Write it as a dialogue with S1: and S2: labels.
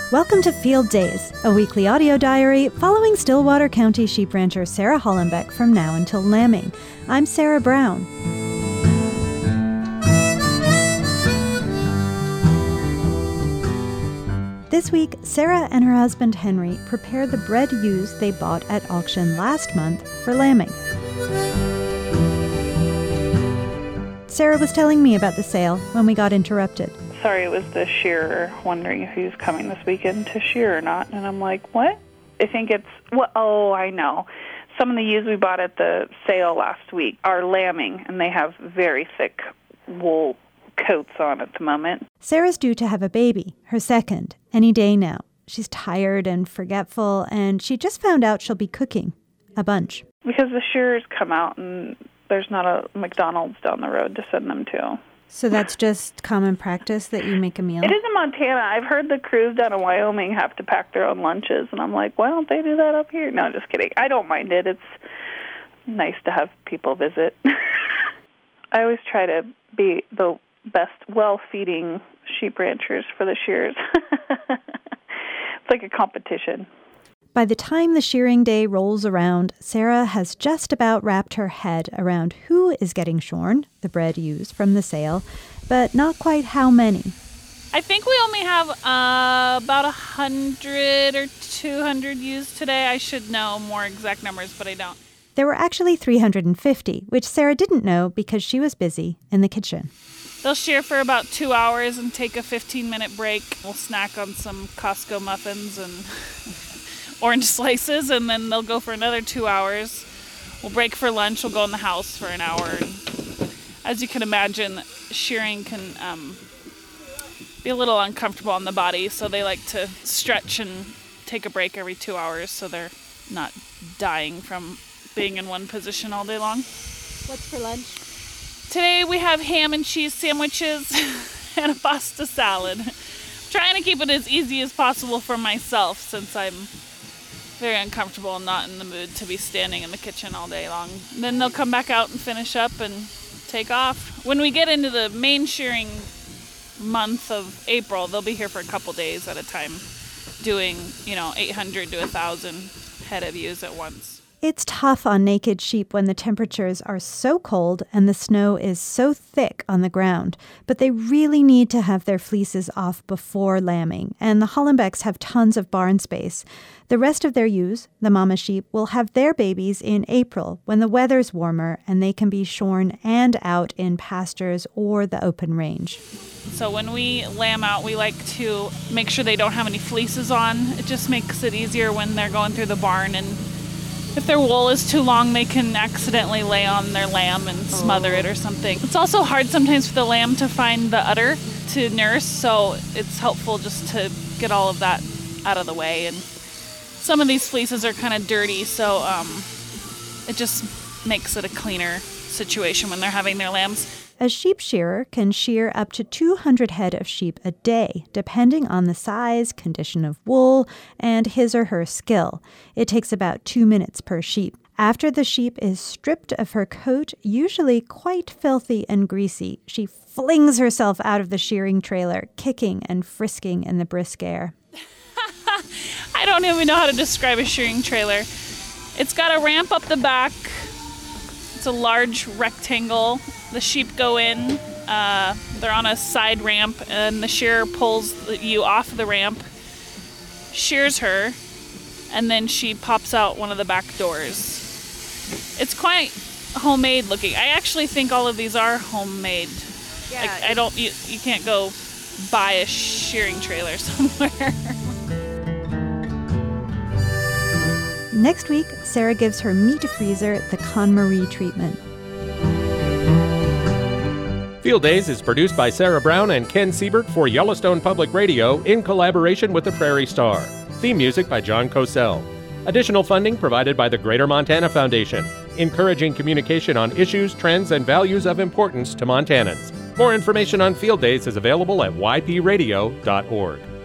S1: Welcome to Field Days, a weekly audio diary following Stillwater County sheep rancher Sarah Hollenbeck from now until lambing. I'm Sarah Brown. This week, Sarah and her husband Henry prepare the bred ewes they bought at auction last month for lambing. Sarah was telling me about the sale when we got interrupted.
S2: Sorry, it was the shearer wondering if he was coming this weekend to shear or not. And I'm like, what? I think it's, I know. Some of the ewes we bought at the sale last week are lambing, and they have very thick wool coats on at the moment.
S1: Sarah's due to have a baby, her second, any day now. She's tired and forgetful, and she just found out she'll be cooking a bunch.
S2: Because the shearers come out, and there's not a McDonald's down the road to send them to.
S1: So that's just common practice that you make a meal?
S2: It is in Montana. I've heard the crews down in Wyoming have to pack their own lunches, and I'm like, why don't they do that up here? No, just kidding. I don't mind it. It's nice to have people visit. I always try to be the best well-feeding sheep ranchers for the shears. It's like a competition.
S1: By the time the shearing day rolls around, Sarah has just about wrapped her head around who is getting shorn, the bred ewes from the sale, but not quite how many.
S3: I think we only have about 100 or 200 ewes today. I should know more exact numbers, but I don't.
S1: There were actually 350, which Sarah didn't know because she was busy in the kitchen.
S3: They'll shear for about 2 hours and take a 15-minute break. We'll snack on some Costco muffins and orange slices, and then they'll go for another 2 hours. We'll break for lunch. We'll go in the house for an hour. And as you can imagine, shearing can be a little uncomfortable on the body, so they like to stretch and take a break every 2 hours so they're not dying from being in one position all day long.
S1: What's for lunch?
S3: Today we have ham and cheese sandwiches and a pasta salad. I'm trying to keep it as easy as possible for myself since I'm very uncomfortable and not in the mood to be standing in the kitchen all day long. Then they'll come back out and finish up and take off. When we get into the main shearing month of April, they'll be here for a couple days at a time doing, 800 to 1,000 head of ewes at once.
S1: It's tough on naked sheep when the temperatures are so cold and the snow is so thick on the ground, but they really need to have their fleeces off before lambing, and the Hollenbecks have tons of barn space. The rest of their ewes, the mama sheep, will have their babies in April when the weather's warmer and they can be shorn and out in pastures or the open range.
S3: So when we lamb out, we like to make sure they don't have any fleeces on. It just makes it easier when they're going through the barn, and if their wool is too long, they can accidentally lay on their lamb and smother it or something. It's also hard sometimes for the lamb to find the udder to nurse, so it's helpful just to get all of that out of the way. And some of these fleeces are kind of dirty, so it just makes it a cleaner situation when they're having their lambs.
S1: A sheep shearer can shear up to 200 head of sheep a day, depending on the size, condition of wool, and his or her skill. It takes about 2 minutes per sheep. After the sheep is stripped of her coat, usually quite filthy and greasy, she flings herself out of the shearing trailer, kicking and frisking in the brisk air.
S3: I don't even know how to describe a shearing trailer. It's got a ramp up the back. It's a large rectangle. The sheep go in. They're on a side ramp, and the shearer pulls you off the ramp, shears her, and then she pops out one of the back doors. It's quite homemade looking. I actually think all of these are homemade. Yeah. You can't go buy a shearing trailer somewhere.
S1: Next week, Sarah gives her meat freezer the KonMari treatment.
S4: Field Days is produced by Sarah Brown and Ken Siebert for Yellowstone Public Radio in collaboration with the Prairie Star. Theme music by John Cosell. Additional funding provided by the Greater Montana Foundation, encouraging communication on issues, trends, and values of importance to Montanans. More information on Field Days is available at ypradio.org.